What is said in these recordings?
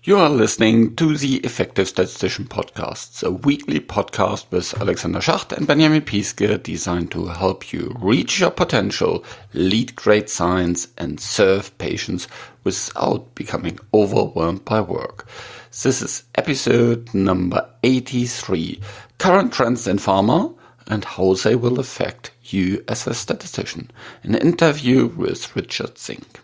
You are listening to the Effective Statistician Podcast, a weekly podcast with Alexander Schacht and Benjamin Piske designed to help you reach your potential, lead great science, and serve patients without becoming overwhelmed by work. This is episode number 83, Current Trends in Pharma and How They Will Affect You as a Statistician, an interview with Richard Zink.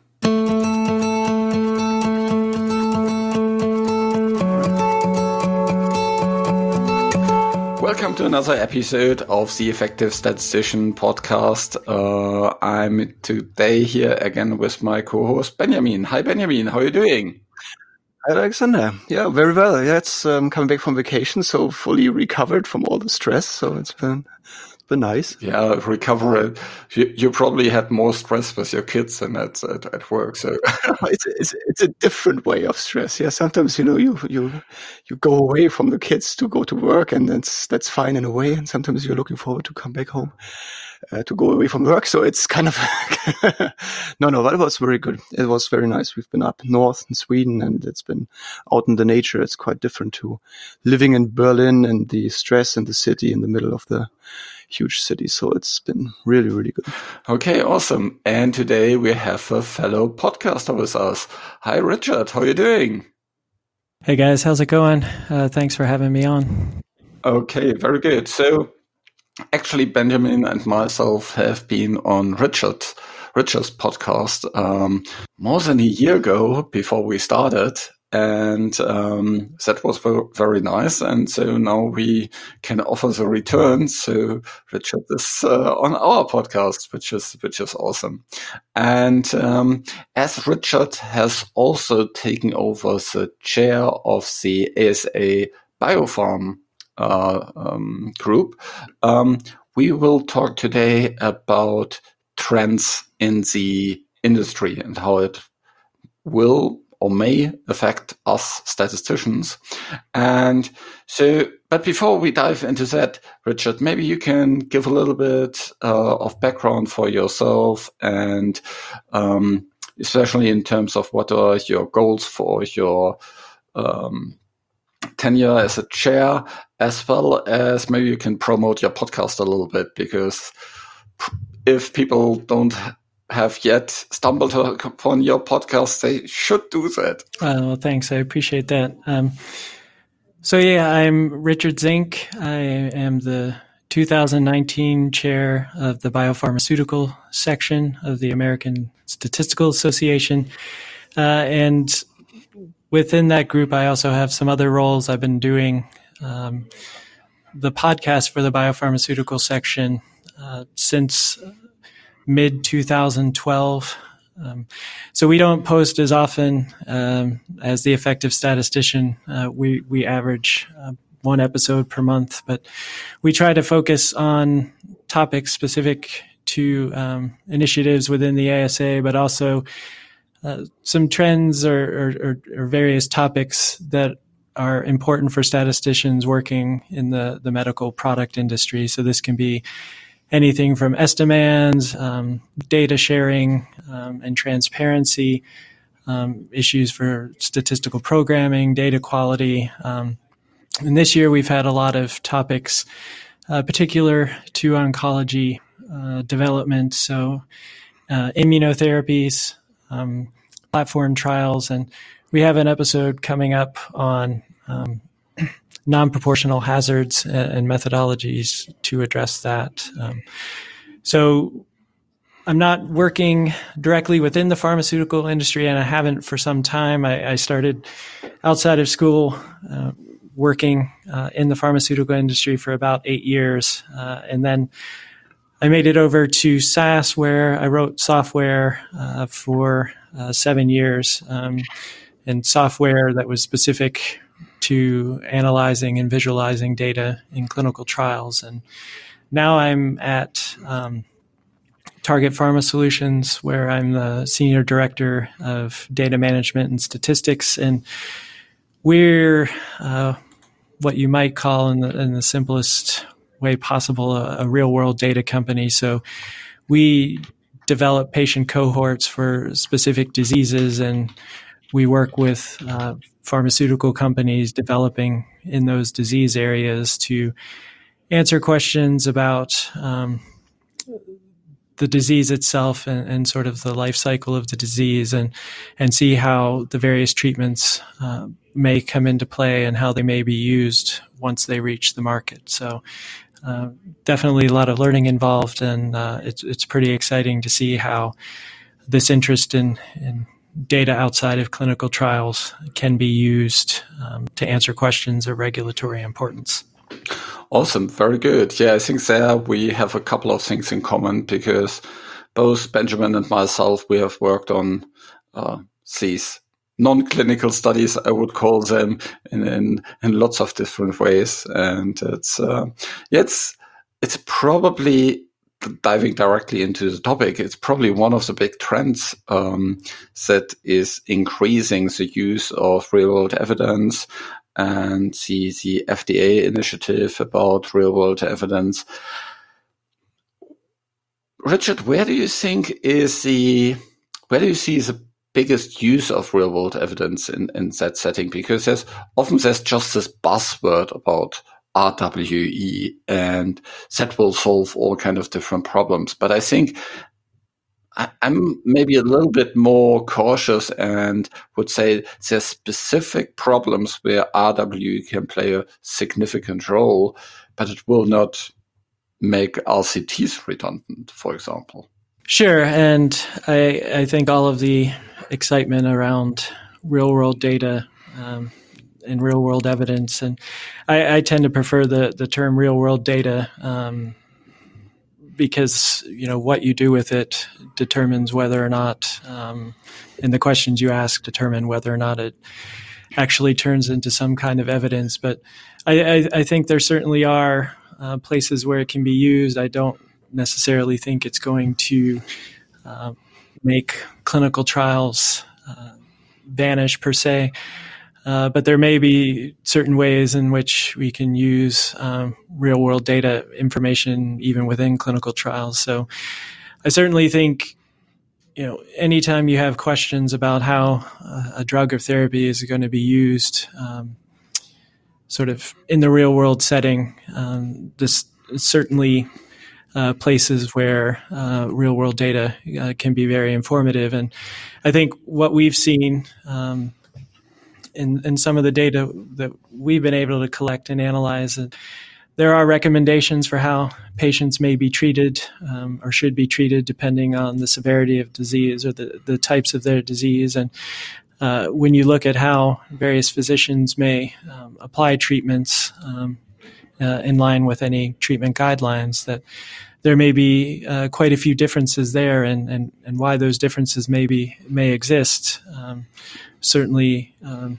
Welcome to another episode of the Effective Statistician Podcast. I'm today here again with my co-host Benjamin. Hi Benjamin, how are you doing? Hi Alexander. Yeah, very well. Yeah, it's coming back from vacation, so fully recovered from all the stress. So it's been nice. Yeah, recover. You probably had more stress with your kids than at work. So it's a different way of stress. Yeah, sometimes you go away from the kids to go to work, and that's fine in a way. And sometimes you're looking forward to come back home to go away from work. So it's kind of no, but it was very good. It was very nice. We've been up north in Sweden, and it's been out in the nature. It's quite different to living in Berlin and the stress in the city in the middle of the huge city. So it's been really, really good. Okay, awesome. And today we have a fellow podcaster with us. Hi, Richard. How are you doing? Hey, guys. How's it going? Thanks for having me on. Okay, very good. So actually, Benjamin and myself have been on Richard's podcast more than a year ago before we started. And that was very nice. And so now we can offer the return. So Richard is on our podcast, which is awesome. And as Richard has also taken over the chair of the ASA Biopharm group, we will talk today about trends in the industry and how it will or may affect us statisticians. And so, but before we dive into that, Richard, maybe you can give a little bit of background for yourself and especially in terms of what are your goals for your tenure as a chair, as well as maybe you can promote your podcast a little bit, because if people don't have yet stumbled upon your podcast, they should do that. Well, thanks. I appreciate that. So I'm Richard Zink. I am the 2019 chair of the biopharmaceutical section of the American Statistical Association. And within that group, I also have some other roles. I've been doing the podcast for the biopharmaceutical section since mid-2012. So we don't post as often as the Effective Statistician. We average one episode per month, but we try to focus on topics specific to initiatives within the ASA, but also some trends or various topics that are important for statisticians working in the medical product industry. So this can be anything from estimands, data sharing, and transparency, issues for statistical programming, data quality. And this year we've had a lot of topics particular to oncology development, so immunotherapies, platform trials, and we have an episode coming up on non-proportional hazards and methodologies to address that. So I'm not working directly within the pharmaceutical industry, and I haven't for some time. I started outside of school working in the pharmaceutical industry for about 8 years. And then I made it over to SAS, where I wrote software for 7 years, and software that was specific to analyzing and visualizing data in clinical trials. And now I'm at Target Pharma Solutions, where I'm the Senior Director of Data Management and Statistics. And we're what you might call, in the simplest way possible, a real-world data company. So we develop patient cohorts for specific diseases and we work with pharmaceutical companies developing in those disease areas to answer questions about the disease itself and sort of the life cycle of the disease, and see how the various treatments may come into play and how they may be used once they reach the market. So definitely a lot of learning involved, and it's pretty exciting to see how this interest in data outside of clinical trials can be used to answer questions of regulatory importance. Awesome. Very good. Yeah, I think there we have a couple of things in common, because both Benjamin and myself, we have worked on these non-clinical studies, I would call them, in lots of different ways. And it's probably, diving directly into the topic, it's probably one of the big trends that is increasing the use of real-world evidence, and the FDA initiative about real-world evidence. Richard, where do you see the biggest use of real-world evidence in that setting? Because there's just this buzzword about RWE, and that will solve all kind of different problems. But I think I'm maybe a little bit more cautious and would say there's specific problems where RWE can play a significant role, but it will not make RCTs redundant, for example. Sure. And I think all of the excitement around real-world data and real-world evidence, and I tend to prefer the term real-world data because what you do with it determines whether or not, and the questions you ask determine whether or not it actually turns into some kind of evidence. But I think there certainly are places where it can be used. I don't necessarily think it's going to make clinical trials vanish per se. But there may be certain ways in which we can use real-world data information even within clinical trials. So I certainly think, anytime you have questions about how a drug or therapy is going to be used sort of in the real-world setting, this is certainly places where real-world data can be very informative. And I think what we've seen in some of the data that we've been able to collect and analyze, there are recommendations for how patients may be treated or should be treated depending on the severity of disease or the types of their disease. And when you look at how various physicians may apply treatments in line with any treatment guidelines, that there may be quite a few differences there, and why those differences may exist. Certainly,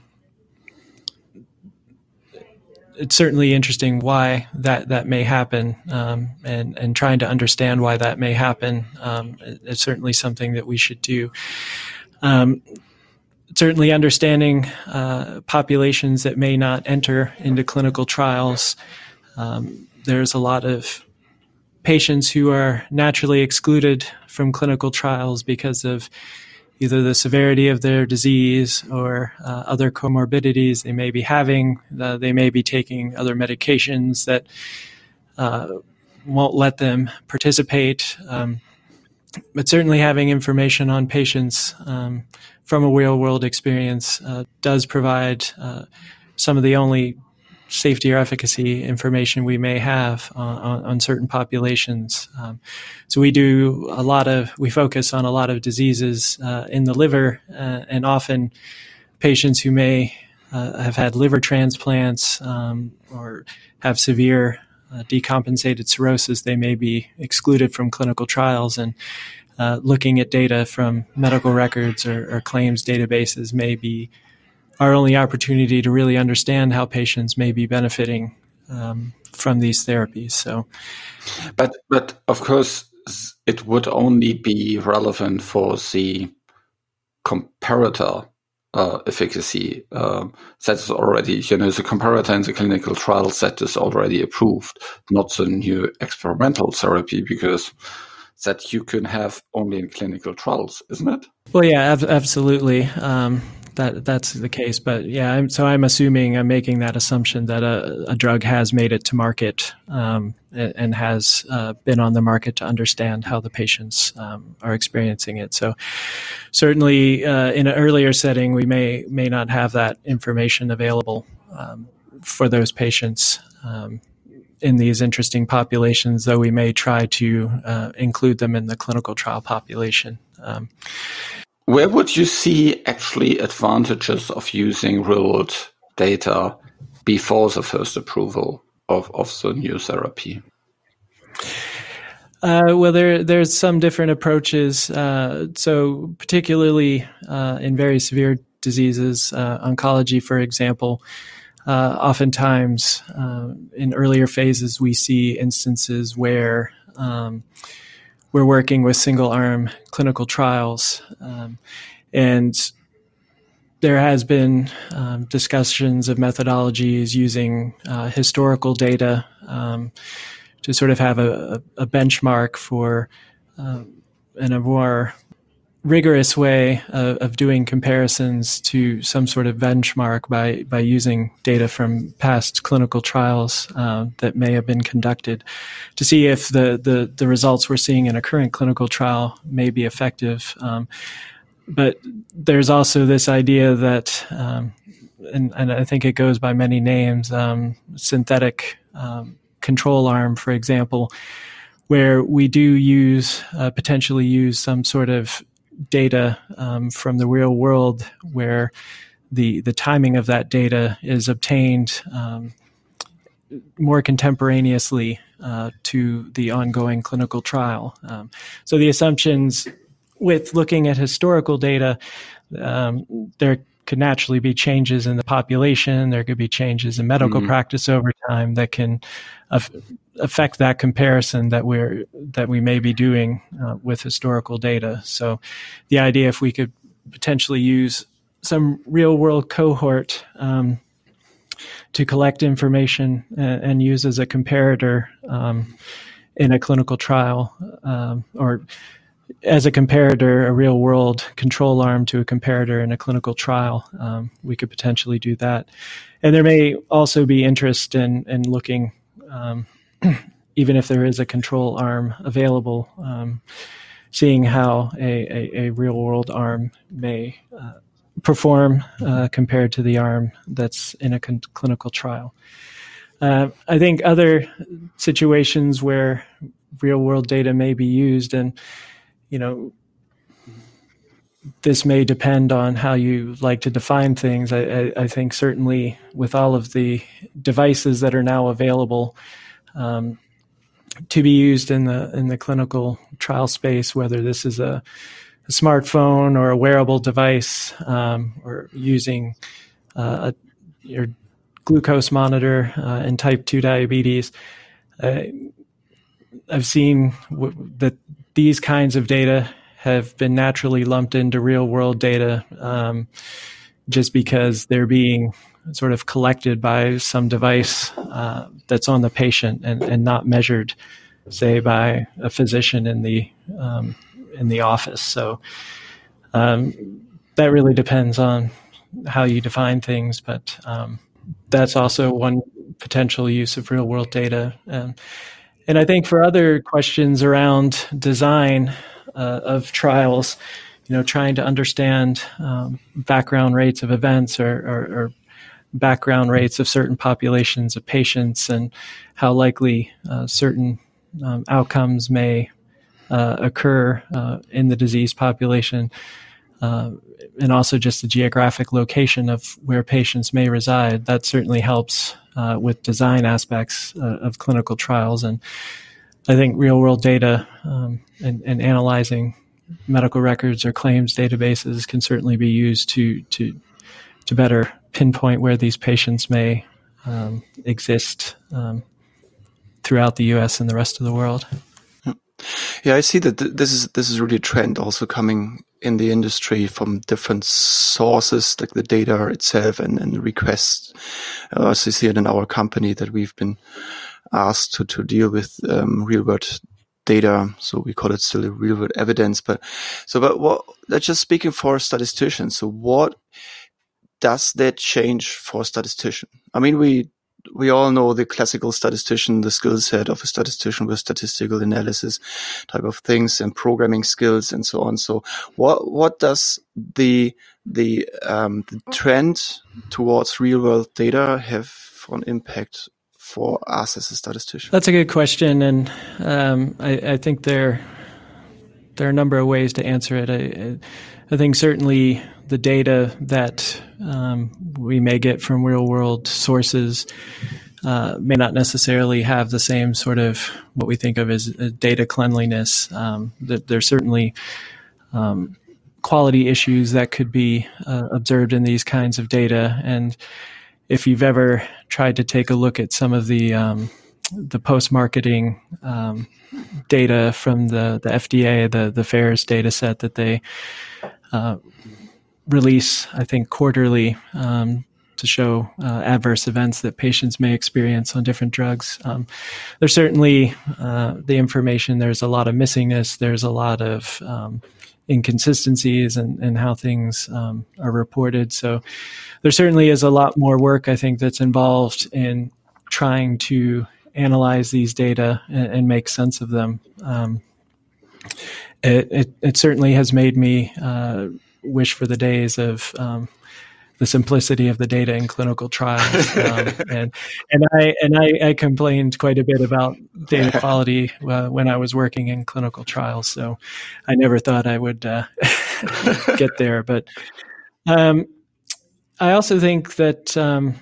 it's certainly interesting why that may happen, and trying to understand why that may happen. It's certainly something that we should do. Certainly, understanding populations that may not enter into clinical trials. There's a lot of patients who are naturally excluded from clinical trials because of either the severity of their disease or other comorbidities they may be having. They may be taking other medications that won't let them participate. But certainly having information on patients from a real-world experience does provide some of the only safety or efficacy information we may have on certain populations. So we focus on a lot of diseases in the liver, and often patients who may have had liver transplants or have severe decompensated cirrhosis, they may be excluded from clinical trials, and looking at data from medical records or claims databases may be our only opportunity to really understand how patients may be benefiting from these therapies. So, but of course, it would only be relevant for the comparator efficacy that is already, the comparator in the clinical trial that is already approved, not the new experimental therapy, because that you can have only in clinical trials, isn't it? Well, yeah, absolutely. that's the case. But yeah, I'm assuming, I'm making that assumption that a drug has made it to market and has been on the market to understand how the patients are experiencing it. So certainly in an earlier setting, we may not have that information available for those patients in these interesting populations, though we may try to include them in the clinical trial population. Where would you see actually advantages of using real-world data before the first approval of the new therapy? Well, there's some different approaches. So particularly in very severe diseases, oncology, for example, oftentimes in earlier phases, we see instances where we're working with single-arm clinical trials, and there has been discussions of methodologies using historical data to sort of have a benchmark for in a more rigorous way of doing comparisons to some sort of benchmark by using data from past clinical trials that may have been conducted to see if the results we're seeing in a current clinical trial may be effective. But there's also this idea that, and I think it goes by many names, synthetic control arm, for example, where we do potentially use some sort of data from the real world where the timing of that data is obtained more contemporaneously to the ongoing clinical trial. So the assumptions with looking at historical data, there could naturally be changes in the population. There could be changes in medical practice over time that can affect that comparison that we may be doing with historical data. So the idea, if we could potentially use some real world cohort to collect information and use as a comparator in a clinical trial, or as a comparator, a real world control arm to a comparator in a clinical trial, we could potentially do that. And there may also be interest in looking, even if there is a control arm available, seeing how a real world arm may perform compared to the arm that's in a clinical trial. I think other situations where real world data may be used, and this may depend on how you like to define things. I think certainly with all of the devices that are now available to be used in the clinical trial space, whether this is a smartphone or a wearable device, or using your glucose monitor in type 2 diabetes, I've seen that these kinds of data have been naturally lumped into real world data just because they're being sort of collected by some device that's on the patient and not measured, say, by a physician in the office. So that really depends on how you define things, but that's also one potential use of real world data. And I think for other questions around design of trials, trying to understand background rates of events or background rates of certain populations of patients and how likely certain outcomes may occur in the disease population, and also just the geographic location of where patients may reside. That certainly helps with design aspects of clinical trials. And I think real-world data and analyzing medical records or claims databases can certainly be used to better pinpoint where these patients may exist throughout the U.S. and the rest of the world. Yeah, I see that this is really a trend also coming in the industry from different sources, like the data itself and requests. As you see it in our company, that we've been asked to deal with real world data, so we call it still real world evidence. But what? That's just speaking for statisticians. So what does that change for a statistician? I mean, we all know the classical statistician, the skill set of a statistician with statistical analysis type of things and programming skills and so on. So what does the trend towards real world data have for an impact for us as a statistician? That's a good question. And I think there are a number of ways to answer it. I think certainly the data that we may get from real-world sources may not necessarily have the same sort of what we think of as data cleanliness. There's certainly quality issues that could be observed in these kinds of data. And if you've ever tried to take a look at some of the post-marketing data from the FDA, the FAERS data set that they release, I think, quarterly to show adverse events that patients may experience on different drugs. There's certainly the information, there's a lot of missingness, there's a lot of inconsistencies in how things are reported. So there certainly is a lot more work, I think, that's involved in trying to analyze these data and make sense of them. It certainly has made me wish for the days of the simplicity of the data in clinical trials, and I complained quite a bit about data quality when I was working in clinical trials. So I never thought I would get there, but I also think that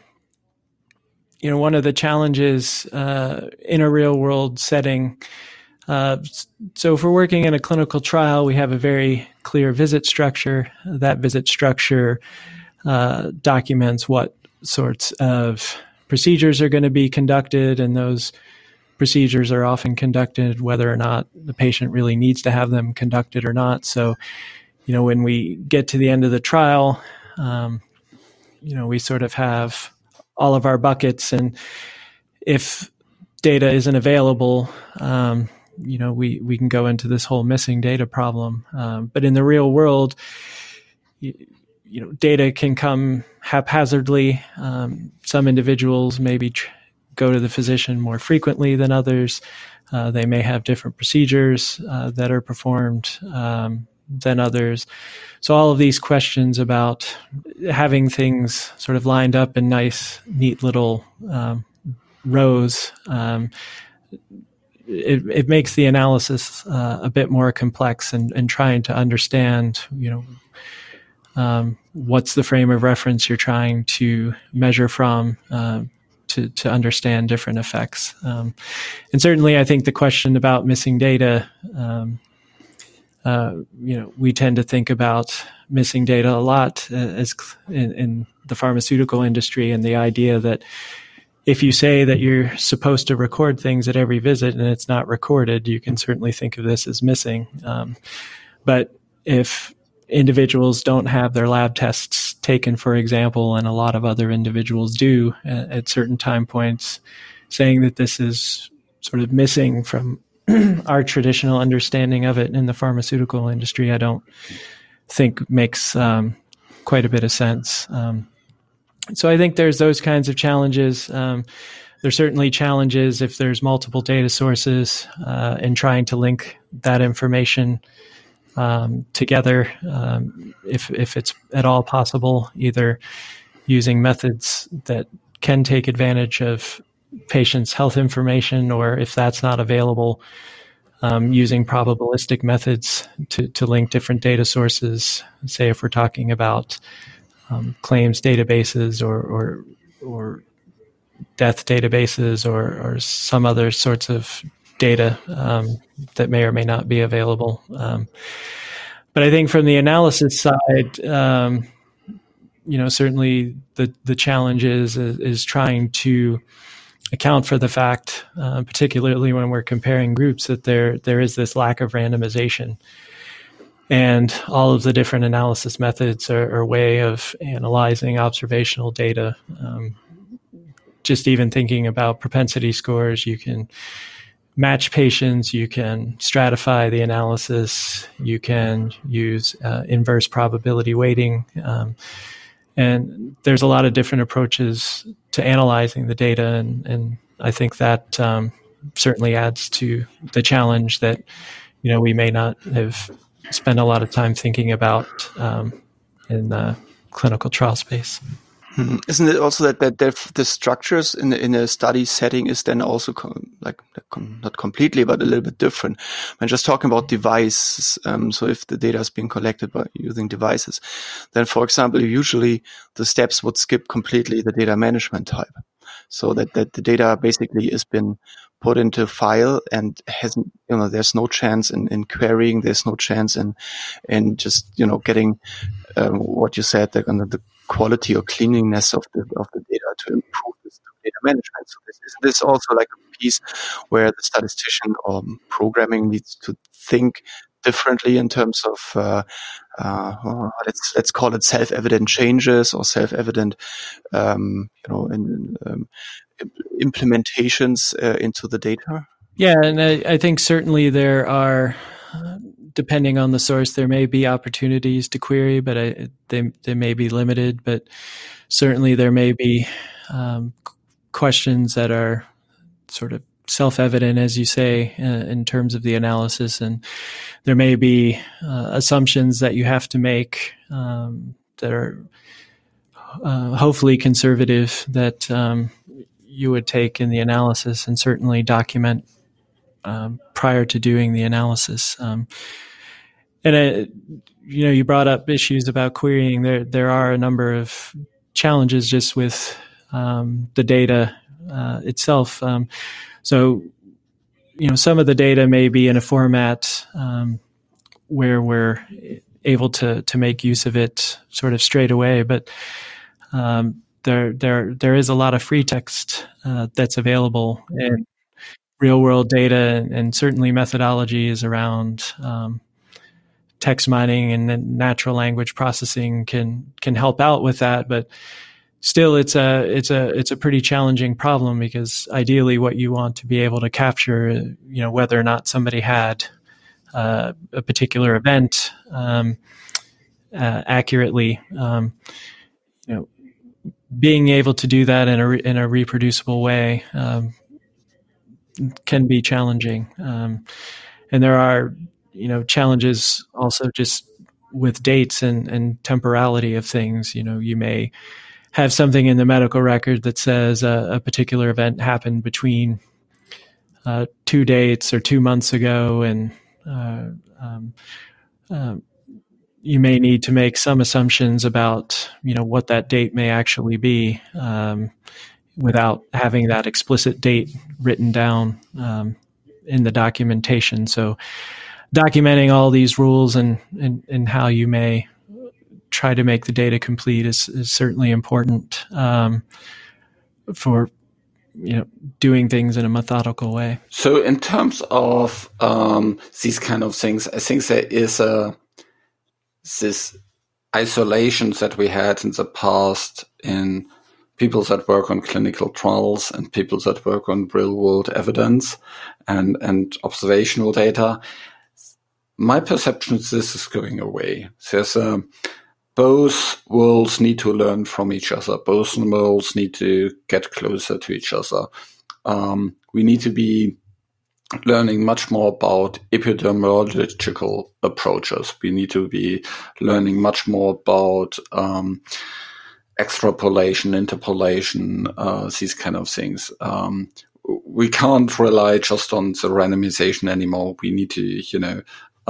one of the challenges in a real world setting. So if we're working in a clinical trial, we have a very clear visit structure. That visit structure documents what sorts of procedures are going to be conducted, and those procedures are often conducted whether or not the patient really needs to have them conducted or not. So, when we get to the end of the trial, we sort of have all of our buckets, and if data isn't available, we can go into this whole missing data problem. But in the real world, data can come haphazardly. Some individuals maybe go to the physician more frequently than others. They may have different procedures that are performed than others. So all of these questions about having things sort of lined up in nice, neat little rows, it makes the analysis a bit more complex, and trying to understand, what's the frame of reference you're trying to measure from to understand different effects. And certainly I think the question about missing data, we tend to think about missing data a lot as in the pharmaceutical industry, and the idea that if you say that you're supposed to record things at every visit and it's not recorded, you can certainly think of this as missing. But if individuals don't have their lab tests taken, for example, and a lot of other individuals do at certain time points, saying that this is sort of missing from our traditional understanding of it in the pharmaceutical industry, I don't think makes quite a bit of sense. So I think there's those kinds of challenges. There's certainly challenges if there's multiple data sources in trying to link that information together, if it's at all possible, either using methods that can take advantage of patients' health information, or if that's not available, using probabilistic methods to link different data sources. Say if we're talking about claims databases or death databases or some other sorts of data that may or may not be available. But I think from the analysis side, certainly the challenge is trying to account for the fact, particularly when we're comparing groups, that there is this lack of randomization. And all of the different analysis methods are a way of analyzing observational data. Just even thinking about propensity scores, you can match patients, you can stratify the analysis, you can use inverse probability weighting. And there's a lot of different approaches to analyzing the data, and I think that certainly adds to the challenge that we may not have spent a lot of time thinking about in the clinical trial space. Isn't it also that the structures in a study setting is then also not completely, but a little bit different? I'm just talking about devices. So if the data is being collected by using devices, then, for example, usually the steps would skip completely the data management type, so that the data basically has been put into a file and hasn't, there's no chance in querying, there's no chance in just getting what you said, the quality or cleanliness of the data to improve this data management. So this also like a piece where the statistician or programming needs to think differently in terms of let's call it self-evident changes or self-evident implementations into the data. Yeah, and I think certainly there are, depending on the source, there may be opportunities to query, but they may be limited. But certainly there may be questions that are sort of self-evident, as you say, in terms of the analysis, and there may be assumptions that you have to make that are hopefully conservative that you would take in the analysis and certainly document prior to doing the analysis. And you brought up issues about querying. There are a number of challenges just with the data itself. So some of the data may be in a format where we're able to make use of it sort of straight away, but there is a lot of free text that's available in real world data, and certainly methodologies around text mining and then natural language processing can help out with that. But still, it's a pretty challenging problem, because ideally what you want to be able to capture, whether or not somebody had a particular event accurately, being able to do that in a reproducible way can be challenging. And there are, challenges also just with dates and temporality of things. You may have something in the medical record that says a particular event happened between 2 dates or 2 months ago, and you may need to make some assumptions about, what that date may actually be, without having that explicit date written down in the documentation. So documenting all these rules and how you may try to make the data complete is certainly important for doing things in a methodical way. So in terms of these kind of things, I think there is this isolations that we had in the past in people that work on clinical trials and people that work on real world evidence and observational data. My perception is this is going away. There's both worlds need to learn from each other. Both worlds need to get closer to each other. We need to be learning much more about epidemiological approaches. We need to be learning much more about extrapolation, interpolation, these kind of things. We can't rely just on the randomization anymore. We need to,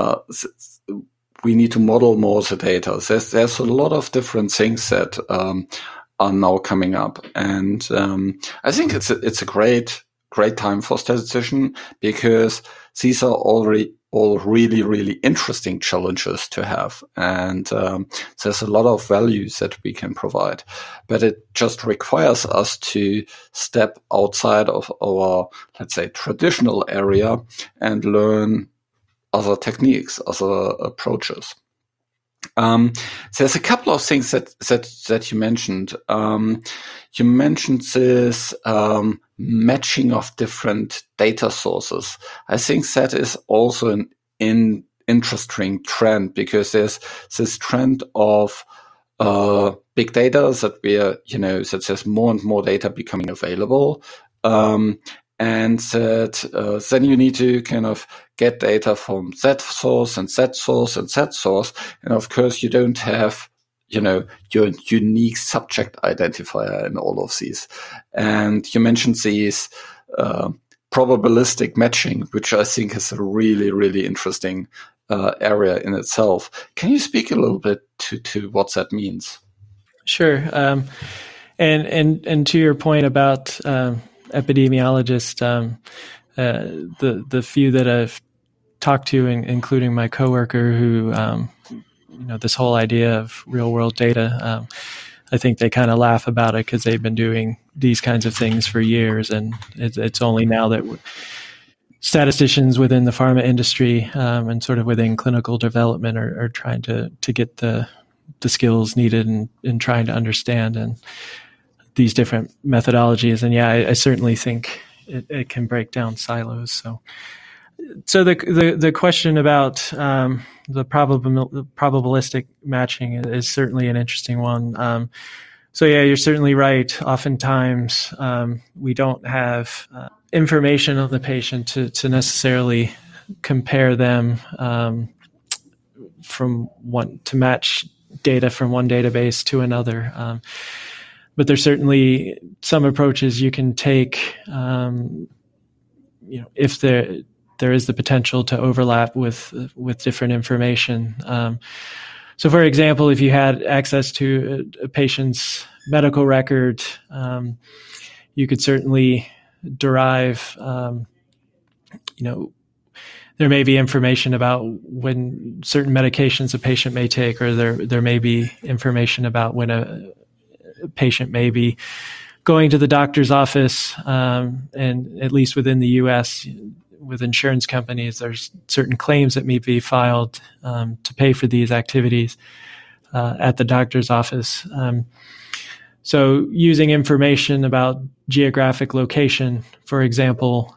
we need to model more the data. There's a lot of different things that are now coming up, and I think it's a great time for statistician, because these are all really, really interesting challenges to have. And there's a lot of values that we can provide. But it just requires us to step outside of our, let's say, traditional area and learn other techniques, other approaches. There's a couple of things that you mentioned. You mentioned this matching of different data sources. I think that is also an interesting trend, because there's this trend of big data that that there's more and more data becoming available. And that then you need to kind of get data from that source and that source and that source. And of course, you don't have, your unique subject identifier in all of these. And you mentioned these probabilistic matching, which I think is a really, really interesting area in itself. Can you speak a little bit to what that means? Sure. And to your point about epidemiologists, the few that I've talked to, including my coworker, who this whole idea of real world data, I think they kind of laugh about it because they've been doing these kinds of things for years, and it's only now that statisticians within the pharma industry and sort of within clinical development are trying to get the skills needed in trying to understand and these different methodologies. And yeah, I certainly think it can break down silos. So the question about the probabilistic matching is certainly an interesting one. So yeah, you're certainly right. Oftentimes we don't have information on the patient to necessarily compare them to match data from one database to another. But there's certainly some approaches you can take, if there is the potential to overlap with different information. So, for example, if you had access to a patient's medical record, you could certainly derive, there may be information about when certain medications a patient may take, or there may be information about when a patient may be going to the doctor's office, and at least within the U.S., with insurance companies, there's certain claims that may be filed to pay for these activities at the doctor's office. So using information about geographic location, for example,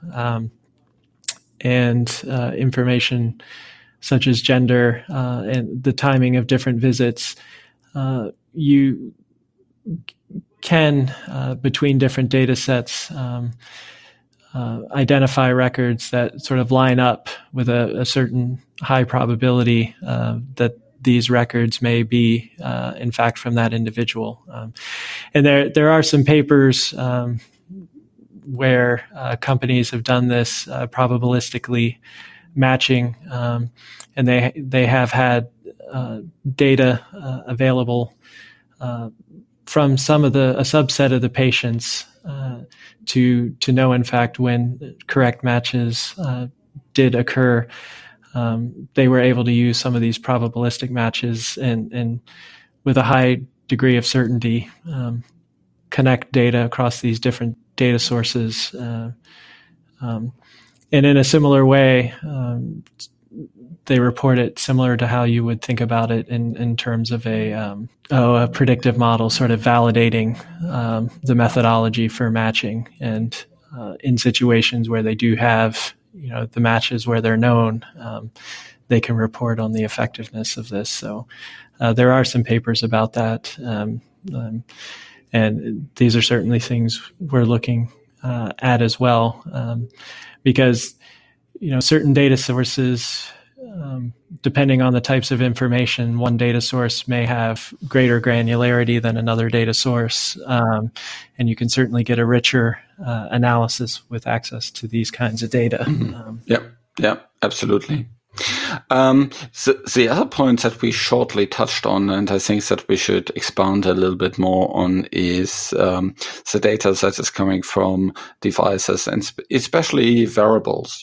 and information such as gender and the timing of different visits, you can, between different data sets, identify records that sort of line up with a certain high probability that these records may be, in fact, from that individual. And there are some papers where companies have done this probabilistically matching, and they have had data available from a subset of the patients to know, in fact, when correct matches did occur. They were able to use some of these probabilistic matches and with a high degree of certainty connect data across these different data sources. And in a similar way, they report it similar to how you would think about it in terms of a predictive model, sort of validating the methodology for matching. And in situations where they do have, the matches where they're known, they can report on the effectiveness of this. So there are some papers about that. And these are certainly things we're looking at as well, because, certain data sources, depending on the types of information, one data source may have greater granularity than another data source. And you can certainly get a richer analysis with access to these kinds of data. Yeah, absolutely. The other point that we shortly touched on, and I think that we should expand a little bit more on, is the data that is coming from devices, and especially wearables,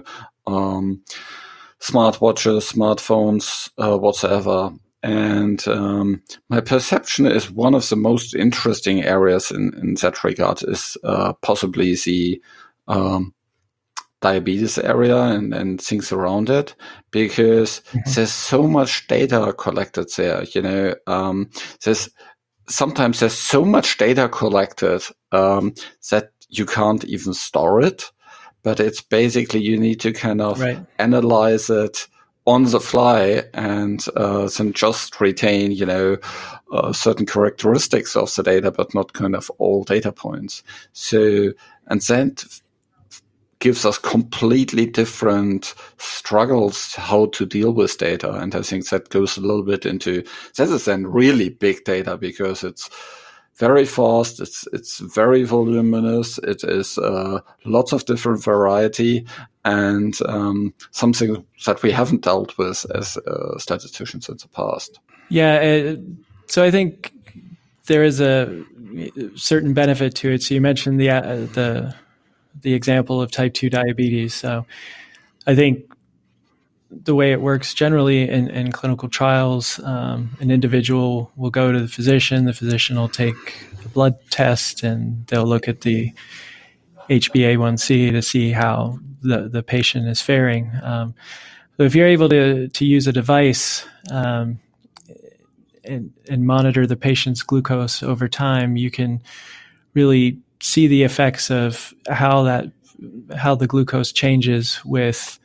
smartwatches, smartphones, whatsoever. And my perception is one of the most interesting areas in that regard is possibly the diabetes area and things around it, because there's so much data collected there. There's so much data collected that you can't even store it. But it's basically you need to kind of analyze it on the fly and then just retain, certain characteristics of the data, but not kind of all data points. So, and that gives us completely different struggles how to deal with data. And I think that goes a little bit into, that is then really big data because it's very fast, it's very voluminous, it is lots of different variety, and something that we haven't dealt with as statisticians in the past. Yeah, so I think there is a certain benefit to it. So you mentioned the example of type 2 diabetes. So I think the way it works generally in clinical trials, an individual will go to the physician will take a blood test, and they'll look at the HbA1c to see how the patient is faring. So if you're able to use a device and monitor the patient's glucose over time, you can really see the effects of how the glucose changes with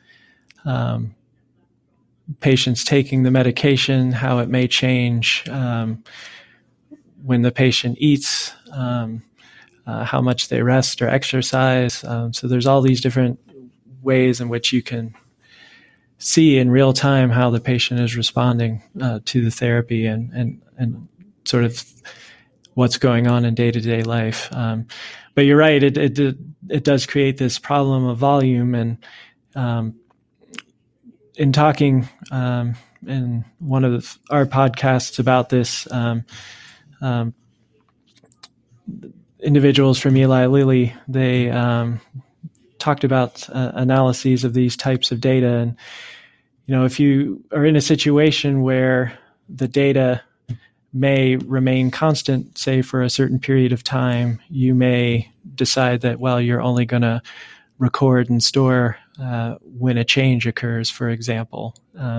patients taking the medication, how it may change when the patient eats, how much they rest or exercise. So there's all these different ways in which you can see in real time how the patient is responding to the therapy and sort of what's going on in day-to-day life. But you're right, it does create this problem of volume. And in talking in one of our podcasts about this, individuals from Eli Lilly, they talked about analyses of these types of data. And, if you are in a situation where the data may remain constant, say for a certain period of time, you may decide that, well, you're only going to record and store when a change occurs, for example.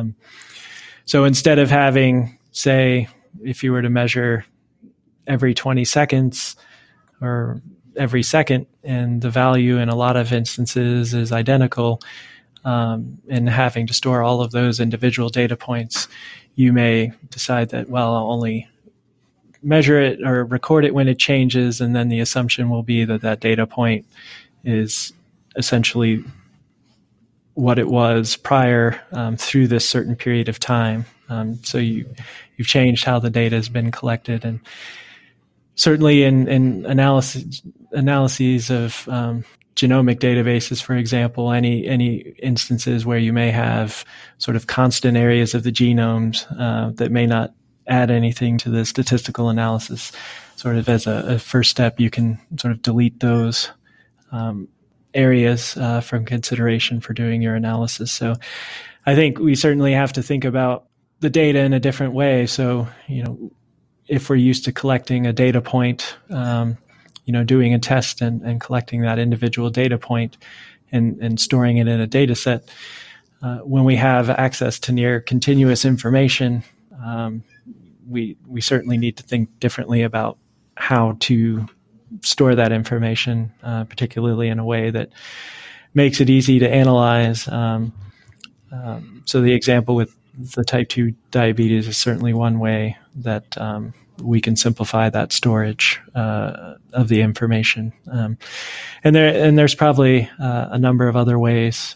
So instead of having, say, if you were to measure every 20 seconds or every second, and the value in a lot of instances is identical, and having to store all of those individual data points, you may decide that, well, I'll only measure it or record it when it changes, and then the assumption will be that data point is essentially what it was prior through this certain period of time. So you've changed how the data has been collected. And certainly in analyses of genomic databases, for example, any instances where you may have sort of constant areas of the genomes that may not add anything to the statistical analysis, sort of as a first step, you can sort of delete those areas from consideration for doing your analysis. So I think we certainly have to think about the data in a different way. So, if we're used to collecting a data point, doing a test and collecting that individual data point and storing it in a data set, when we have access to near continuous information, we certainly need to think differently about how to store that information, particularly in a way that makes it easy to analyze. So the example with the type 2 diabetes is certainly one way that we can simplify that storage of the information. And there's probably a number of other ways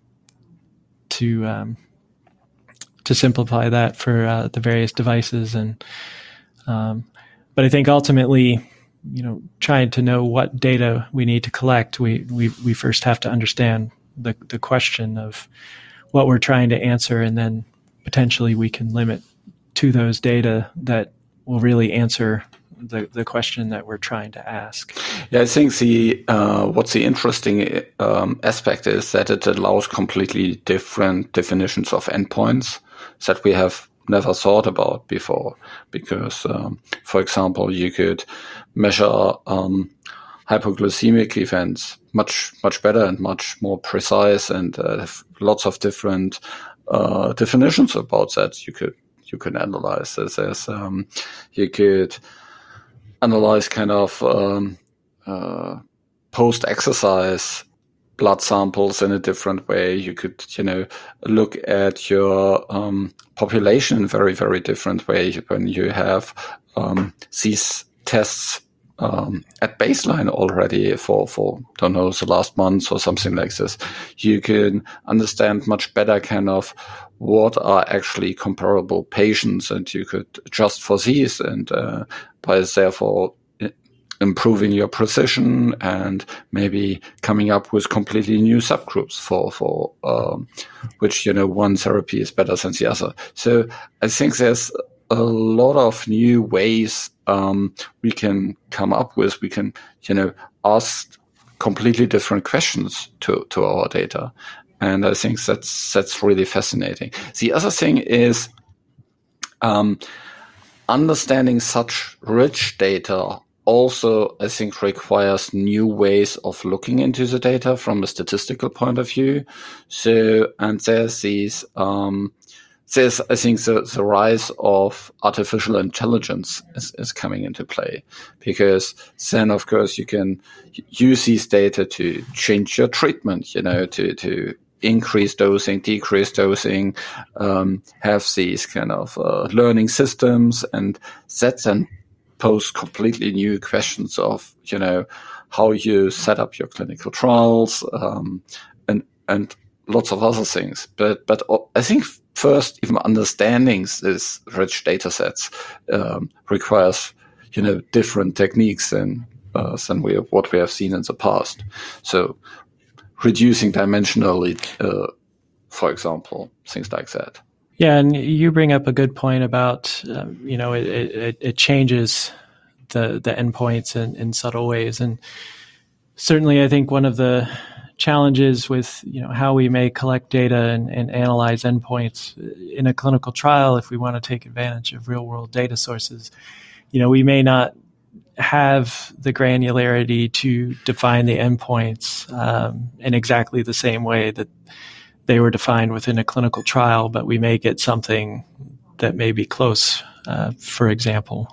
to simplify that for the various devices. But I think ultimately, trying to know what data we need to collect, we first have to understand the question of what we're trying to answer, and then potentially we can limit to those data that will really answer the question that we're trying to ask. Yeah, I think what's the interesting aspect is that it allows completely different definitions of endpoints that we have never thought about before. Because, for example, you could measure hypoglycemic events much better and much more precise, and have lots of different definitions about that. You could analyze this as you could analyze kind of post-exercise blood samples in a different way. You could, look at your population in a very, very different way when you have these tests at baseline already for don't know, the last month or something like this. You can understand much better kind of what are actually comparable patients, and you could adjust for these, and by therefore improving your precision and maybe coming up with completely new subgroups for which, one therapy is better than the other. So I think there's a lot of new ways we can come up with. We can, ask completely different questions to our data. And I think that's really fascinating. The other thing is understanding such rich data also, I think, requires new ways of looking into the data from a statistical point of view. So, and there's these, I think, the rise of artificial intelligence is coming into play, because then, of course, you can use these data to change your treatment, to increase dosing, decrease dosing, have these kind of learning systems, and that then pose completely new questions of, how you set up your clinical trials, and lots of other things. But I think first, even understanding these rich data sets requires, different techniques than what we have seen in the past. So reducing dimensionally, for example, things like that. Yeah, and you bring up a good point about, it changes the endpoints in subtle ways. And certainly I think one of the challenges with, how we may collect data and analyze endpoints in a clinical trial, if we want to take advantage of real world data sources, we may not have the granularity to define the endpoints in exactly the same way that they were defined within a clinical trial, but we may get something that may be close, for example.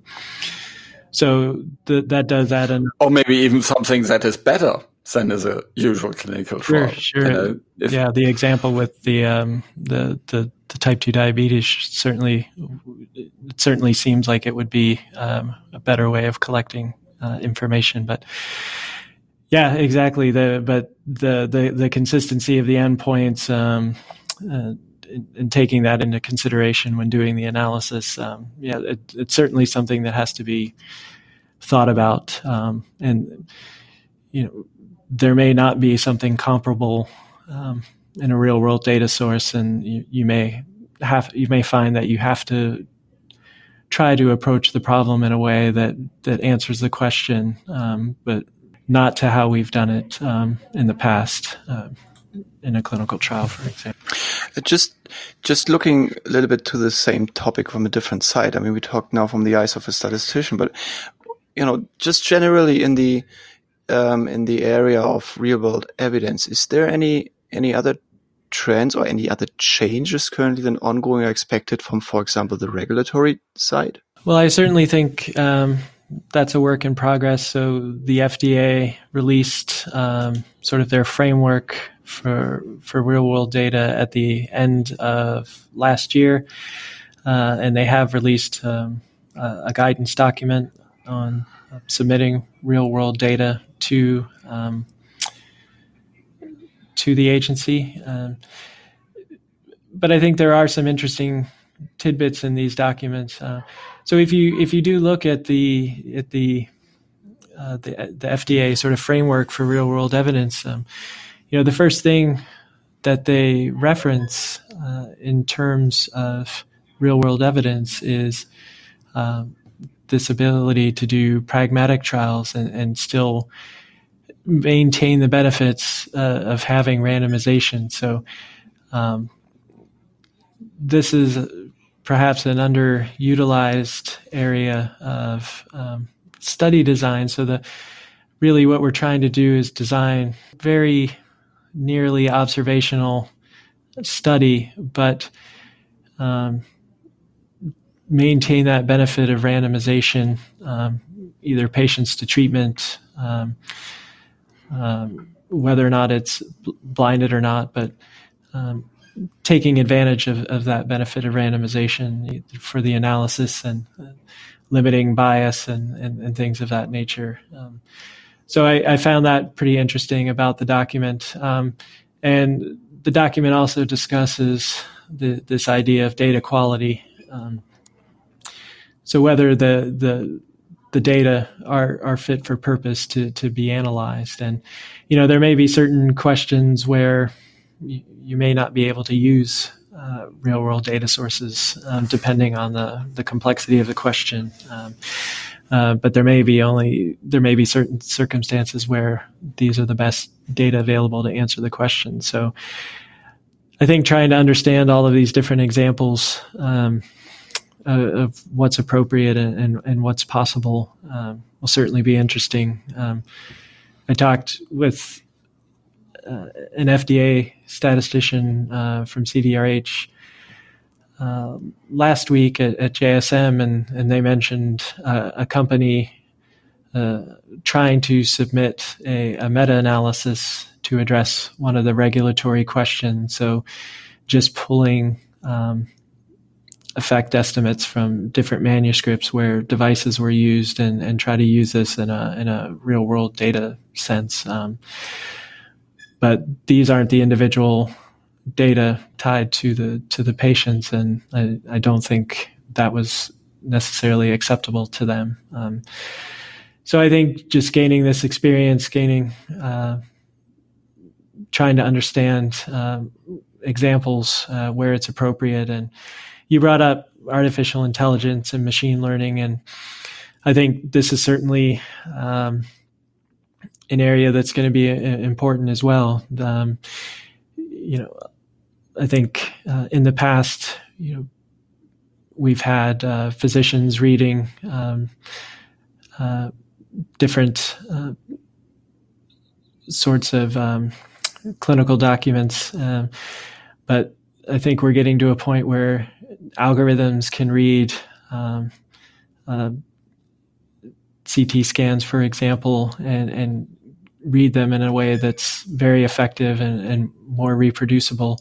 So that does add in. Or maybe even something that is better than is a usual clinical trial. Sure. The example with the type 2 diabetes certainly seems like it would be a better way of collecting information, but yeah, exactly. The consistency of the endpoints and taking that into consideration when doing the analysis, it's certainly something that has to be thought about. And there may not be something comparable in a real world data source, and you may find that you have to try to approach the problem in a way that answers the question, but not to how we've done it in the past in a clinical trial, for example. Just looking a little bit to the same topic from a different side. I mean, we talked now from the eyes of a statistician, but just generally in the area of real world evidence, is there any other trends or any other changes currently than ongoing or expected from, for example, the regulatory side? Well, I certainly think that's a work in progress. So the FDA released sort of their framework for real world data at the end of last year, and they have released a guidance document on submitting real world data to the agency. But I think there are some interesting tidbits in these documents. So if you do look at the FDA sort of framework for real world evidence, the first thing that they reference in terms of real world evidence is this ability to do pragmatic trials and still maintain the benefits of having randomization. So this is perhaps an underutilized area of study design. So really what we're trying to do is design very nearly observational study, but maintain that benefit of randomization, either patients to treatment, whether or not it's blinded or not, but taking advantage of that benefit of randomization for the analysis and limiting bias and things of that nature. So I found that pretty interesting about the document. And the document also discusses this idea of data quality. So whether the data are fit for purpose to be analyzed. And, there may be certain questions where you may not be able to use real world data sources depending on the complexity of the question. But there may be certain circumstances where these are the best data available to answer the question. So I think trying to understand all of these different examples of what's appropriate and what's possible will certainly be interesting. I talked with an FDA statistician from CDRH last week at JSM, and they mentioned a company trying to submit a meta-analysis to address one of the regulatory questions. So just pulling effect estimates from different manuscripts where devices were used and try to use this in a real world data sense. But these aren't the individual data tied to the patients, and I don't think that was necessarily acceptable to them. So I think just gaining this experience, trying to understand examples where it's appropriate. And you brought up artificial intelligence and machine learning, and I think this is certainly an area that's going to be important as well. I think in the past, we've had physicians reading different sorts of clinical documents, but I think we're getting to a point where algorithms can read CT scans, for example, and read them in a way that's very effective and more reproducible.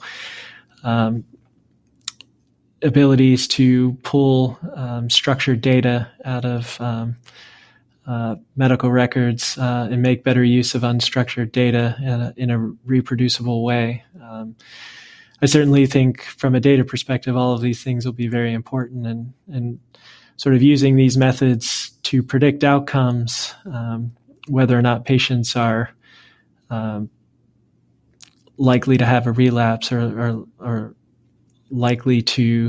Abilities to pull structured data out of medical records and make better use of unstructured data in a reproducible way. I certainly think from a data perspective, all of these things will be very important, and sort of using these methods to predict outcomes, whether or not patients are likely to have a relapse or likely to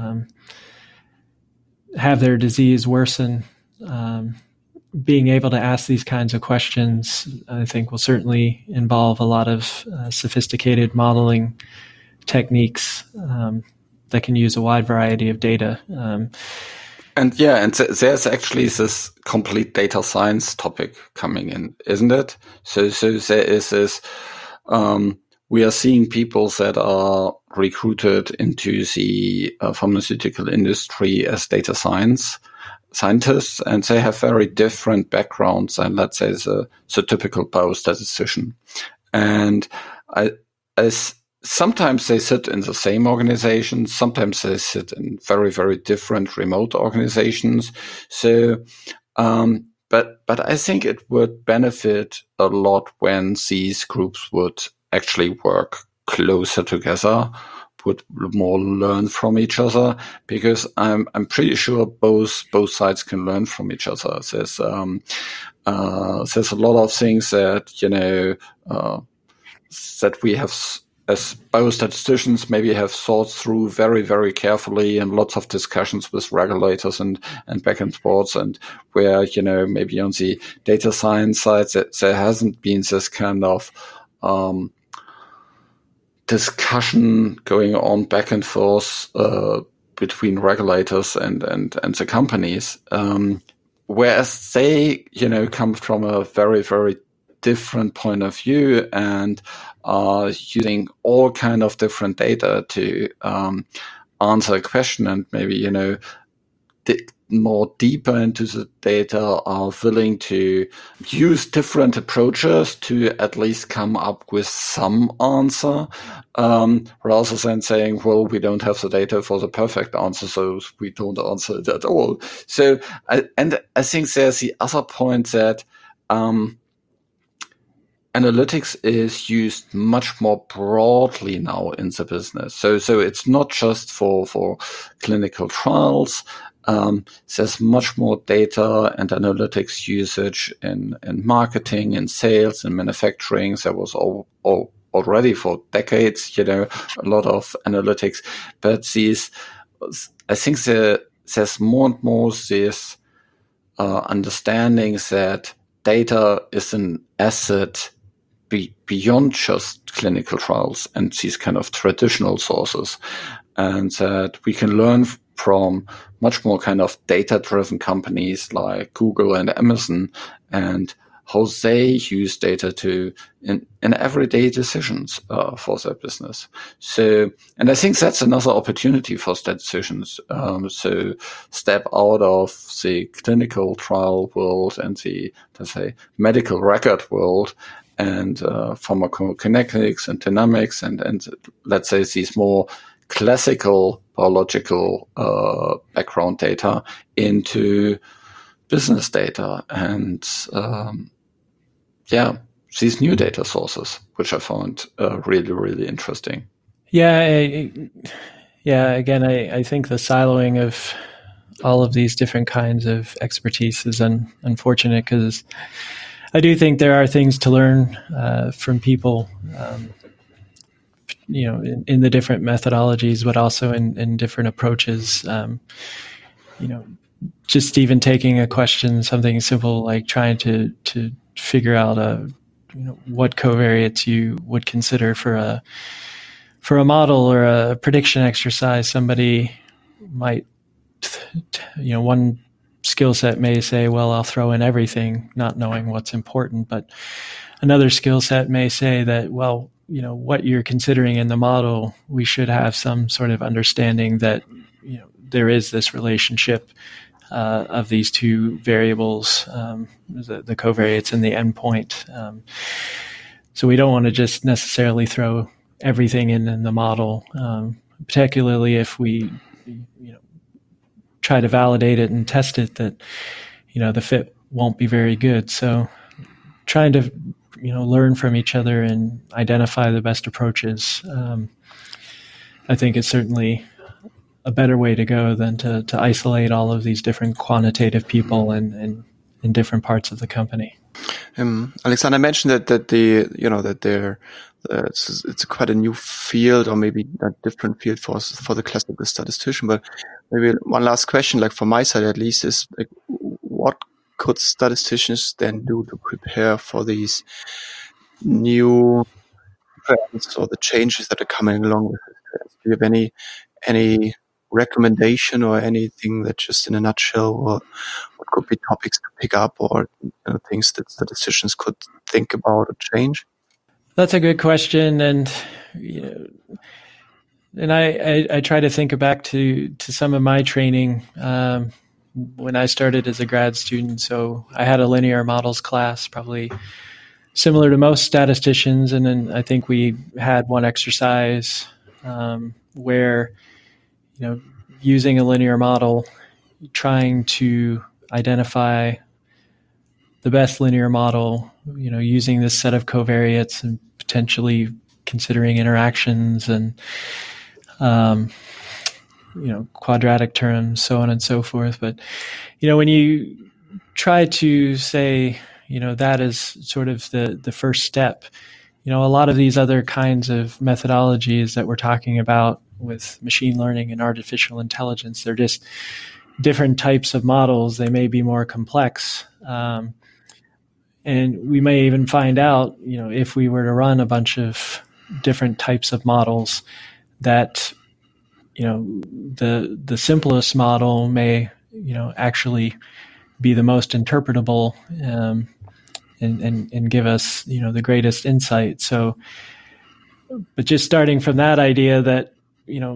have their disease worsen. Being able to ask these kinds of questions, I think, will certainly involve a lot of sophisticated modeling techniques that can use a wide variety of data. And there's actually this complete data science topic coming in, isn't it? So there is this, we are seeing people that are recruited into the pharmaceutical industry as data scientists, and they have very different backgrounds than, let's say, the typical biostatistician. And sometimes they sit in the same organization, sometimes they sit in very, very different remote organizations. So, but I think it would benefit a lot when these groups would actually work closer together, would more learn from each other, because I'm pretty sure both sides can learn from each other. There's a lot of things that that we have as biostatisticians maybe have thought through very, very carefully, and lots of discussions with regulators and back and forth, and where, maybe on the data science side, there hasn't been this kind of discussion going on back and forth between regulators and the companies, whereas they, come from a very, very different point of view and are using all kind of different data to answer a question, and maybe more deeper into the data are willing to use different approaches to at least come up with some answer, rather than saying, well, we don't have the data for the perfect answer, so we don't answer it at all. So, I think there's the other point that analytics is used much more broadly now in the business. So it's not just for clinical trials. There's much more data and analytics usage in marketing, in sales, in manufacturing. There was already for decades, a lot of analytics. But I think there's more and more this understanding that data is an asset beyond just clinical trials and these kind of traditional sources, and that we can learn from much more kind of data-driven companies like Google and Amazon, and how they use data in everyday decisions for their business. So, and I think that's another opportunity for statisticians. So step out of the clinical trial world and the, let's say, medical record world, and pharmacokinetics and dynamics, and let's say these more classical biological background data into business data, and these new data sources, which I found really, really interesting. Again, I think the siloing of all of these different kinds of expertise is unfortunate, because I do think there are things to learn from people, in the different methodologies, but also in different approaches. Just even taking a question, something simple like trying to figure out what covariates you would consider for a model or a prediction exercise. Somebody might, one skill set may say, well, I'll throw in everything, not knowing what's important. But another skill set may say that, well, what you're considering in the model, we should have some sort of understanding that, there is this relationship of these two variables, the covariates and the endpoint. So we don't want to just necessarily throw everything in the model, particularly if we, try to validate it and test it, that, the fit won't be very good. So trying to, learn from each other and identify the best approaches, I think is certainly a better way to go than to isolate all of these different quantitative people in different parts of the company. Alexander mentioned that it's quite a new field, or maybe a different field for the classical statistician. But maybe one last question, like from my side at least, is like, what could statisticians then do to prepare for these new trends or the changes that are coming along with it? Do you have any recommendation or anything that, just in a nutshell, what could be topics to pick up, or things that statisticians could think about or change? That's a good question, and I try to think back to some of my training when I started as a grad student. So I had a linear models class, probably similar to most statisticians, and then I think we had one exercise where, using a linear model, trying to identify the best linear model, using this set of covariates and potentially considering interactions and, quadratic terms, so on and so forth. But, when you try to say, that is sort of the first step, a lot of these other kinds of methodologies that we're talking about with machine learning and artificial intelligence, they're just different types of models. They may be more complex. And we may even find out, if we were to run a bunch of different types of models, that, the simplest model may, actually be the most interpretable and give us, the greatest insight. So, but just starting from that idea that,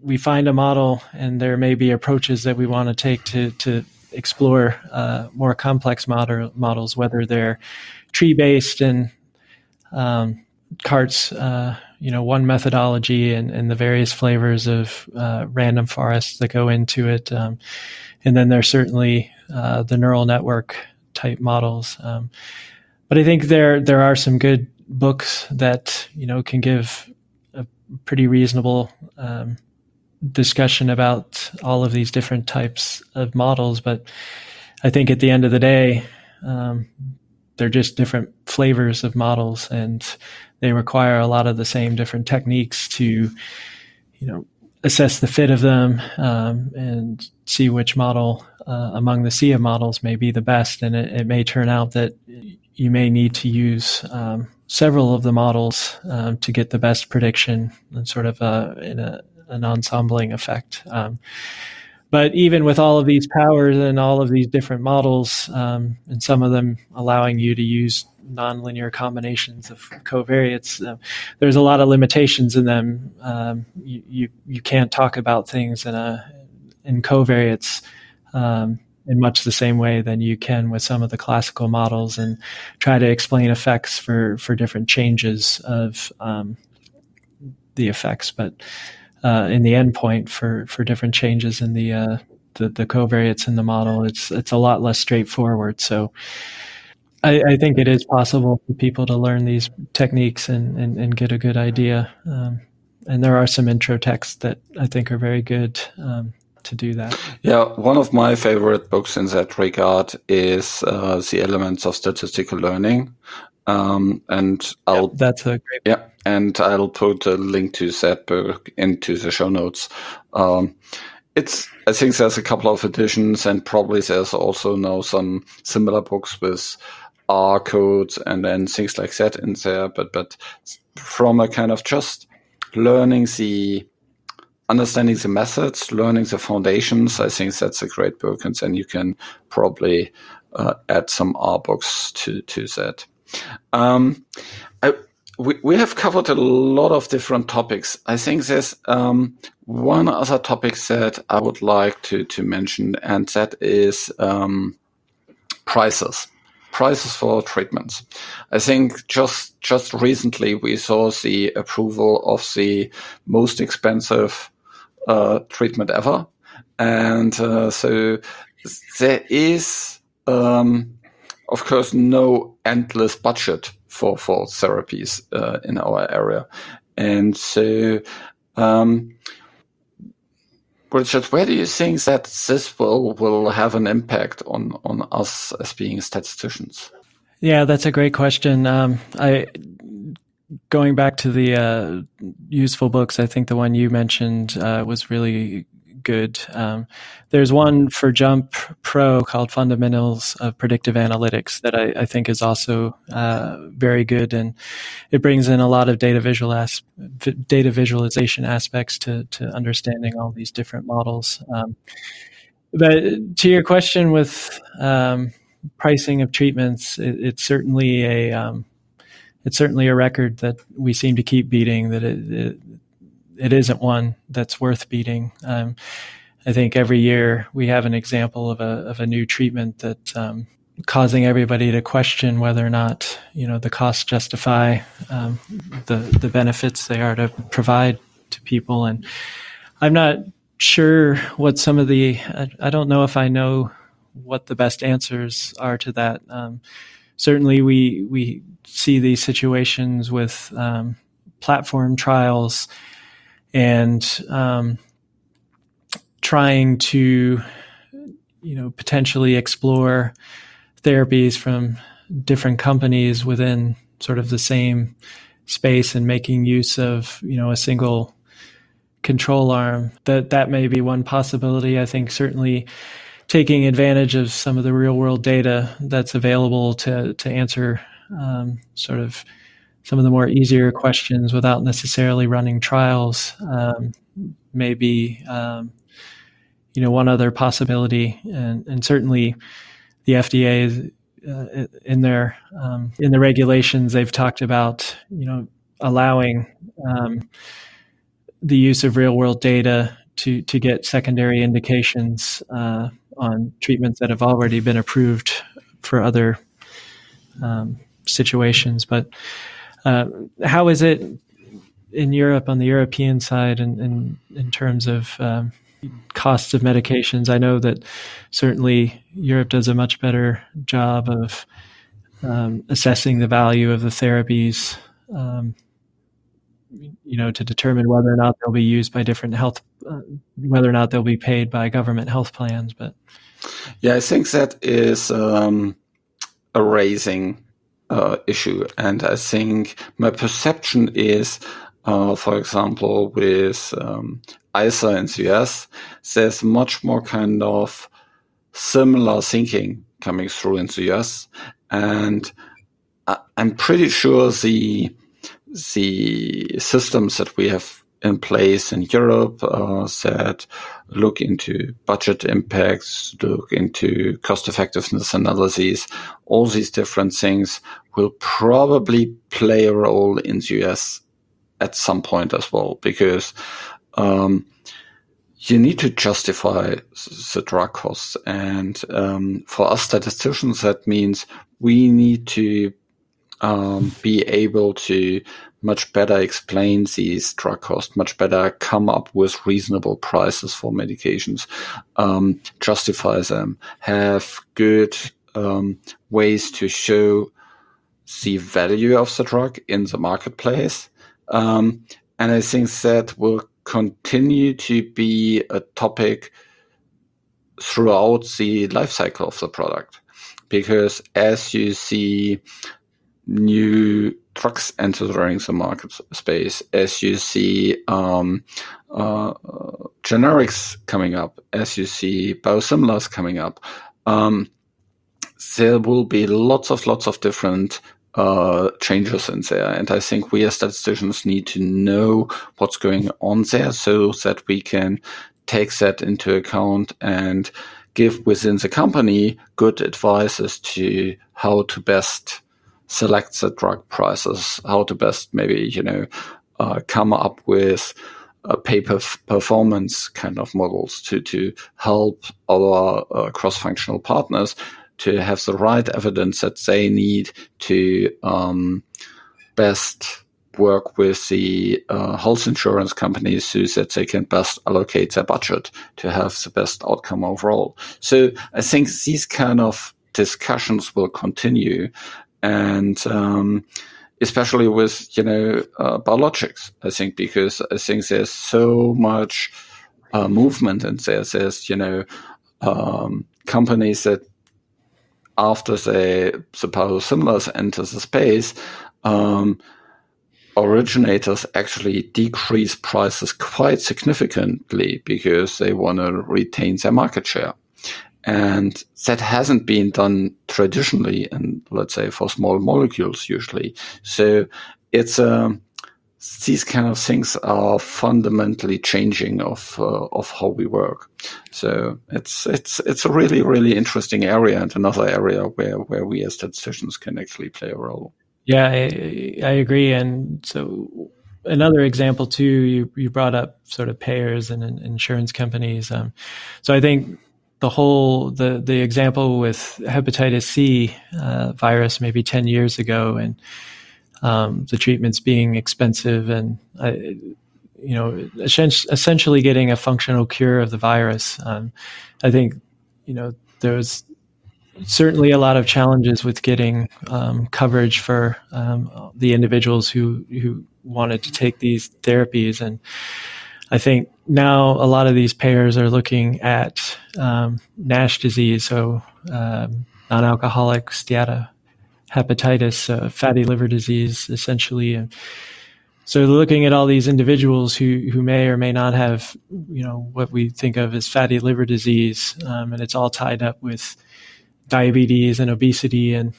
we find a model, and there may be approaches that we want to take to explore more complex models, whether they're tree-based and CART's one methodology and the various flavors of random forests that go into it. And then there's certainly the neural network type models. But I think there are some good books that, can give a pretty reasonable discussion about all of these different types of models. But I think at the end of the day, they're just different flavors of models, and they require a lot of the same different techniques to, assess the fit of them and see which model among the sea of models may be the best. And it may turn out that you may need to use several of the models to get the best prediction and sort of in an ensembling effect. But even with all of these powers and all of these different models, and some of them allowing you to use nonlinear combinations of covariates, there's a lot of limitations in them. You can't talk about things in covariates in much the same way than you can with some of the classical models, and try to explain effects for different changes of the effects. But in the endpoint for different changes in the covariates in the model, it's a lot less straightforward. So I think it is possible for people to learn these techniques and get a good idea. And there are some intro texts that I think are very good to do that. Yeah, one of my favorite books in that regard is The Elements of Statistical Learning. And that's a great book. Yeah, and I'll put a link to that book into the show notes. I think there's a couple of editions, and probably there's also now some similar books with R codes and then things like that in there. But from a kind of just understanding the methods, learning the foundations, I think that's a great book. And then you can probably add some R books to that. We have covered a lot of different topics. I think there's one other topic that I would like to mention, and that is prices for treatments. I think just recently we saw the approval of the most expensive treatment ever, and so there is of course no endless budget for therapies in our area. And so Richard, where do you think that this will have an impact on us as being statisticians? Yeah, that's a great question. Going back to the useful books, I think the one you mentioned was really good. There's one for JUMP Pro called Fundamentals of Predictive Analytics that I think is also very good, and it brings in a lot of data visualization aspects to understanding all these different models. But to your question with pricing of treatments, it's certainly a record that we seem to keep beating. That it isn't one that's worth beating. I think every year we have an example of a new treatment that causing everybody to question whether or not the costs justify the benefits they are to provide to people. And I'm not sure what some of I don't know if I know what the best answers are to that. Certainly we see these situations with platform trials and trying to, potentially explore therapies from different companies within sort of the same space and making use of, a single control arm. That may be one possibility. I think certainly taking advantage of some of the real world data that's available to answer sort of some of the more easier questions without necessarily running trials may be, one other possibility. And certainly the FDA is, in the regulations, they've talked about, allowing the use of real world data to get secondary indications on treatments that have already been approved for other situations. But how is it in Europe, on the European side, and in terms of costs of medications? I know that certainly Europe does a much better job of assessing the value of the therapies, to determine whether or not they'll be used by different health, whether or not they'll be paid by government health plans. But yeah, I think that is a raising issue, and I think my perception is, for example, with ICER in the US, there's much more kind of similar thinking coming through in the US, and I'm pretty sure the systems that we have in place in Europe that look into budget impacts, look into cost effectiveness analyses, all these different things will probably play a role in the US at some point as well, because you need to justify the drug costs. And for us statisticians, that means we need to be able to much better explain these drug costs, much better come up with reasonable prices for medications, justify them, have good ways to show the value of the drug in the marketplace. And I think that will continue to be a topic throughout the life cycle of the product, because as you see new drugs entering the market space, as you see generics coming up, as you see biosimilars coming up, there will be lots of different changes in there. And I think we as statisticians need to know what's going on there so that we can take that into account and give within the company good advice as to how to best select the drug prices, how to best maybe, come up with pay-per-performance kind of models to help our cross-functional partners to have the right evidence that they need to best work with the health insurance companies so that they can best allocate their budget to have the best outcome overall. So I think these kind of discussions will continue, and especially with biologics, I think, because I think there's so much movement in there. There's companies that after the biosimilars enter the space, originators actually decrease prices quite significantly because they want to retain their market share. And that hasn't been done traditionally, and let's say for small molecules usually. So it's these kind of things are fundamentally changing of how we work. So it's a really, really interesting area, and another area where we as statisticians can actually play a role. Yeah, I agree. And so another example too, you brought up sort of payers and insurance companies. So I think the example with hepatitis C virus maybe 10 years ago, and the treatments being expensive, and essentially getting a functional cure of the virus. I think there was certainly a lot of challenges with getting coverage for the individuals who wanted to take these therapies, and I think now a lot of these payers are looking at NASH disease, so non-alcoholic steatohepatitis, fatty liver disease, essentially. And so looking at all these individuals who may or may not have, what we think of as fatty liver disease, and it's all tied up with diabetes and obesity, and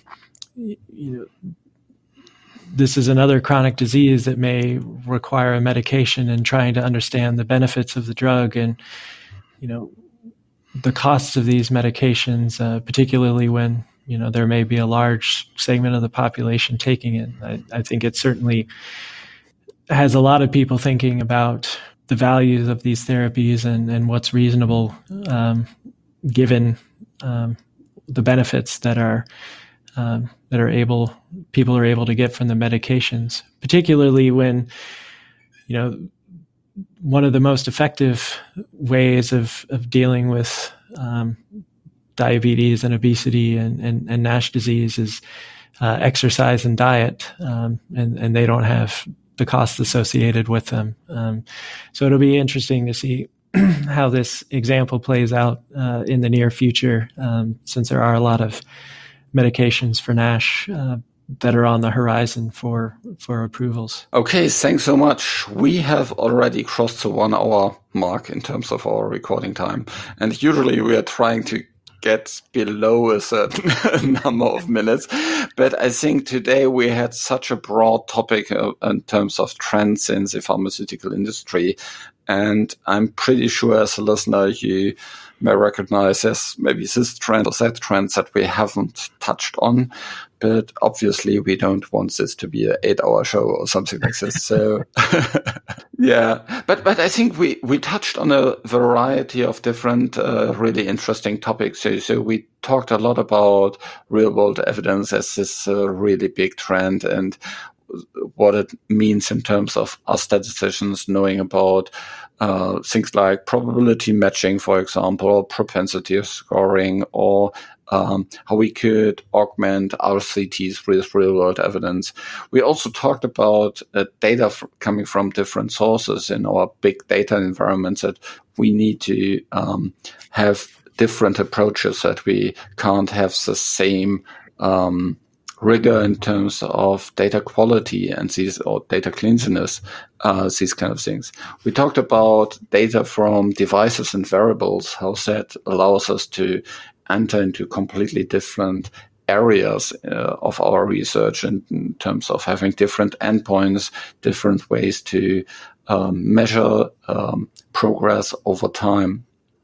this is another chronic disease that may require a medication, and trying to understand the benefits of the drug and the costs of these medications, particularly when there may be a large segment of the population taking it. I think it certainly has a lot of people thinking about the values of these therapies and what's reasonable given the benefits that people are able to get from the medications, particularly when, one of the most effective ways of dealing with diabetes and obesity and NASH disease is exercise and diet, and they don't have the costs associated with them. So it'll be interesting to see how this example plays out in the near future, since there are a lot of medications for NASH that are on the horizon for approvals. Okay, thanks so much. We have already crossed the 1 hour mark in terms of our recording time. And usually we are trying to get below a certain number of minutes. But I think today we had such a broad topic in terms of trends in the pharmaceutical industry. And I'm pretty sure as a listener, you may recognize as maybe this trend or that trend that we haven't touched on. But obviously we don't want this to be an 8-hour show or something like this. So yeah, but I think we touched on a variety of different really interesting topics. So we talked a lot about real world evidence as this really big trend and what it means in terms of us statisticians knowing about things like probability matching, for example, or propensity scoring, or how we could augment RCTs with real-world evidence. We also talked about data coming from different sources in our big data environments, that we need to have different approaches, that we can't have the same rigor in terms of data quality and or data cleanliness, these kind of things. We talked about data from devices and wearables, how that allows us to enter into completely different areas of our research in terms of having different endpoints, different ways to measure progress over time.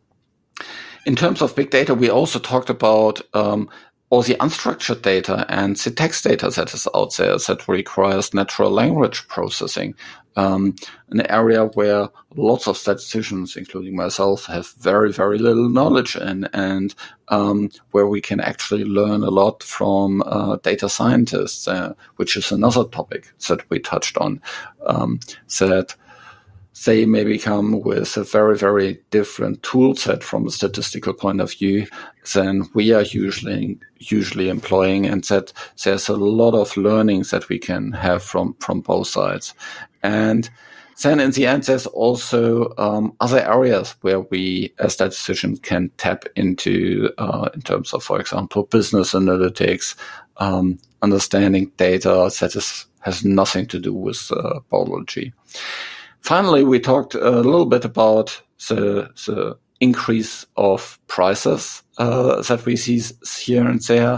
In terms of big data, we also talked about all the unstructured data and the text data that is out there that requires natural language processing, an area where lots of statisticians, including myself, have very, very little knowledge in, and where we can actually learn a lot from data scientists, which is another topic that we touched on, that they maybe come with a very, very different tool set from a statistical point of view than we are usually employing, and that there's a lot of learnings that we can have from both sides. And then in the end, there's also other areas where we as statisticians can tap into in terms of, for example, business analytics, understanding data that has nothing to do with biology. Finally, we talked a little bit about the increase of prices that we see here and there,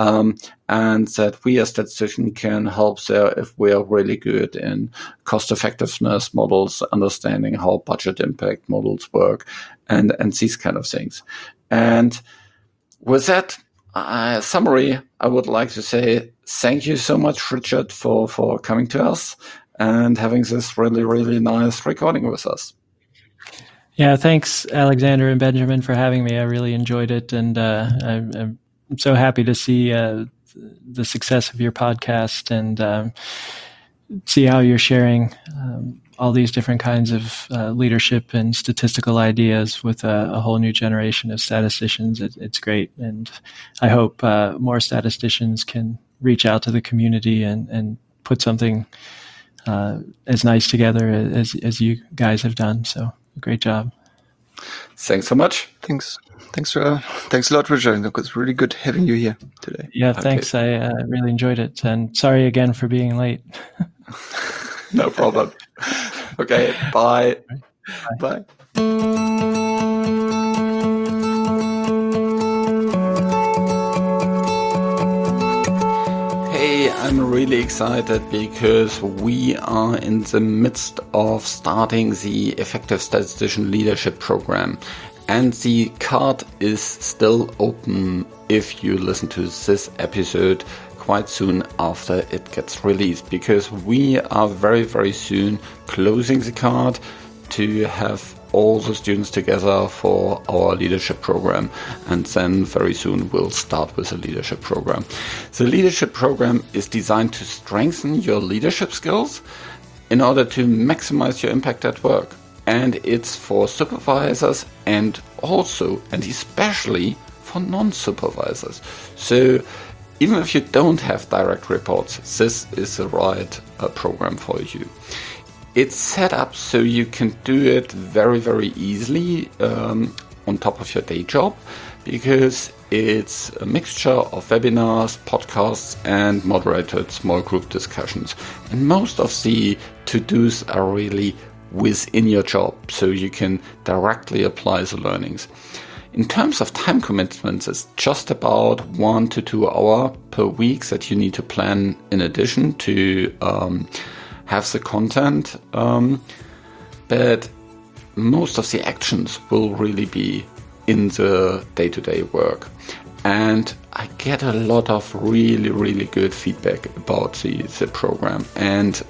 and that we as statisticians can help there if we are really good in cost effectiveness models, understanding how budget impact models work, and these kind of things. And with that summary, I would like to say thank you so much, Richard, for coming to us and having this really, really nice recording with us. Yeah, thanks, Alexander and Benjamin, for having me. I really enjoyed it, and I'm so happy to see the success of your podcast and see how you're sharing all these different kinds of leadership and statistical ideas with a whole new generation of statisticians. It's great, and I hope more statisticians can reach out to the community and put something as nice together as you guys have done. So great job. Thanks so much. Thanks a lot, Richard. It was really good having you here today. Yeah, thanks. I really enjoyed it. And sorry again for being late. No problem. Okay, bye. Bye. Hey, I'm really excited because we are in the midst of starting the Effective Statistician Leadership Program. And the card is still open if you listen to this episode quite soon after it gets released, because we are very, very soon closing the card to have all the students together for our leadership program, and then very soon we'll start with the leadership program. The leadership program is designed to strengthen your leadership skills in order to maximize your impact at work. And it's for supervisors and also and especially for non-supervisors. So even if you don't have direct reports, this is the right program for you. It's set up so you can do it very, very easily on top of your day job, because it's a mixture of webinars, podcasts, and moderated small group discussions. And most of the to-dos are really within your job, so you can directly apply the learnings. In terms of time commitments, it's just about 1 to 2 hours per week that you need to plan in addition to have the content, but most of the actions will really be in the day-to-day work. And I get a lot of really, really good feedback about the program. And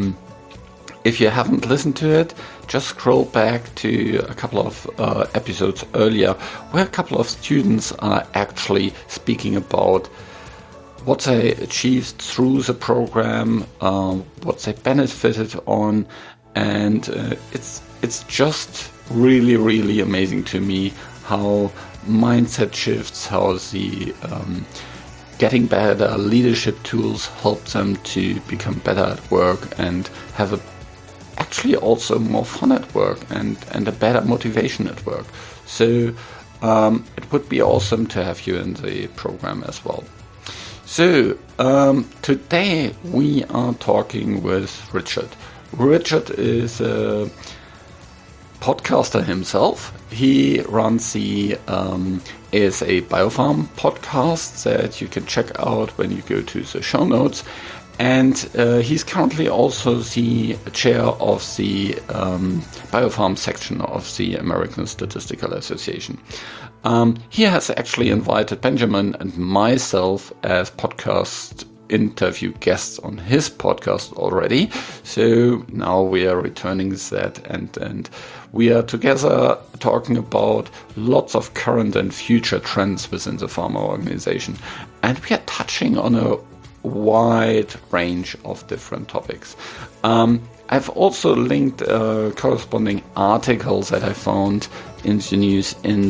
if you haven't listened to it, just scroll back to a couple of episodes earlier, where a couple of students are actually speaking about what they achieved through the program, what they benefited on, and it's just really, really amazing to me how mindset shifts, how the getting better leadership tools help them to become better at work and have actually also more fun at work and a better motivation at work. So it would be awesome to have you in the program as well. So today we are talking with Richard. Richard is a podcaster himself. He runs the ASA Biopharm podcast that you can check out when you go to the show notes. And he's currently also the chair of the Biopharm section of the American Statistical Association. He has actually invited Benjamin and myself as podcast interview guests on his podcast already. So now we are returning that, and we are together talking about lots of current and future trends within the pharma organization. And we are touching on a wide range of different topics. I've also linked corresponding articles that I found in the news in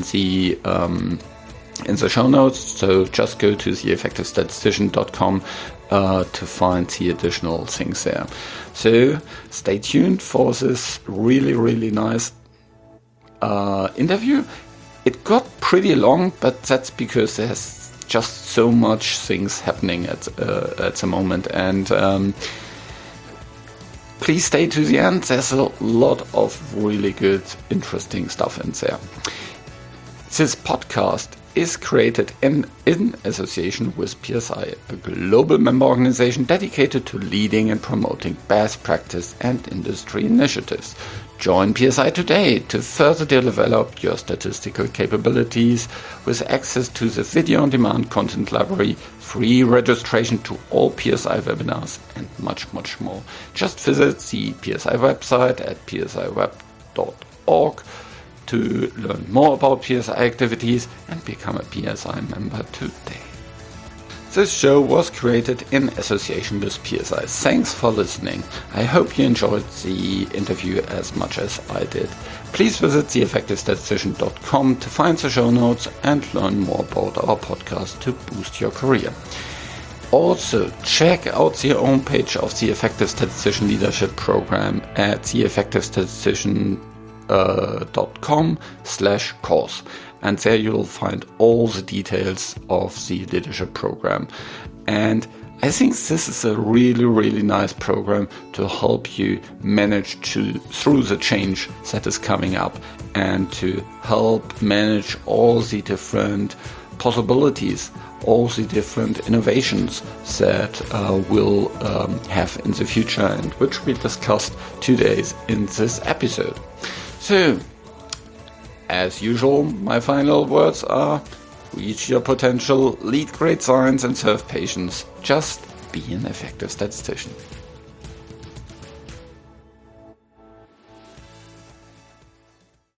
the show notes. So just go to theeffectivestatistician.com to find the additional things there. So stay tuned for this really, really nice interview. It got pretty long, but that's because there's just so much things happening at the moment, and please stay to the end. There's a lot of really good, interesting stuff in there. This podcast is created in association with PSI, a global member organization dedicated to leading and promoting best practice and industry initiatives. Join PSI today to further develop your statistical capabilities with access to the video-on-demand content library, free registration to all PSI webinars, and much, much more. Just visit the PSI website at psiweb.org to learn more about PSI activities and become a PSI member today. This show was created in association with PSI. Thanks for listening. I hope you enjoyed the interview as much as I did. Please visit theeffectivestatistician.com to find the show notes and learn more about our podcast to boost your career. Also, check out the homepage of the Effective Statistician Leadership Program at theeffectivestatistician.com/course. And there you'll find all the details of the leadership program. And I think this is a really, really nice program to help you manage through the change that is coming up and to help manage all the different possibilities, all the different innovations that we'll have in the future and which we discussed today in this episode. So, as usual, my final words are: reach your potential, lead great science, and serve patients. Just be an effective statistician.